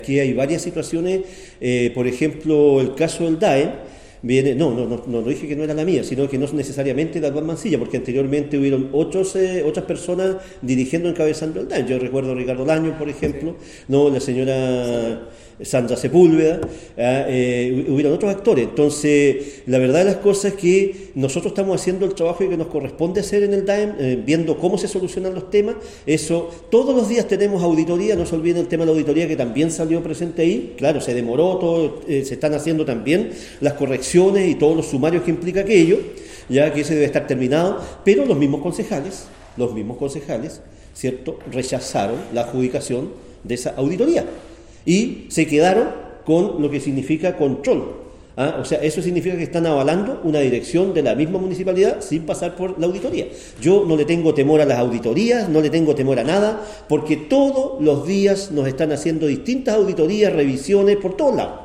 Aquí hay varias situaciones, por ejemplo, el caso del DAEM, viene, no dije que no era la mía, sino que no es necesariamente la Duan Mancilla, porque anteriormente hubieron otras personas dirigiendo, encabezando el DAEM. Yo recuerdo a Ricardo Laño, por ejemplo, no, la señora Sandra Sepúlveda, hubieron otros actores. Entonces, la verdad de las cosas es que nosotros estamos haciendo el trabajo que nos corresponde hacer en el DAEM, viendo cómo se solucionan los temas. Eso, todos los días tenemos auditoría, no se olviden el tema de la auditoría que también salió presente ahí. Claro, se demoró todo, se están haciendo también las correcciones y todos los sumarios que implica aquello, ya que ese debe estar terminado, pero los mismos concejales, ¿cierto?, rechazaron la adjudicación de esa auditoría y se quedaron con lo que significa control. O sea, eso significa que están avalando una dirección de la misma municipalidad sin pasar por la auditoría. Yo no le tengo temor a las auditorías, no le tengo temor a nada, porque todos los días nos están haciendo distintas auditorías, revisiones por todos lados.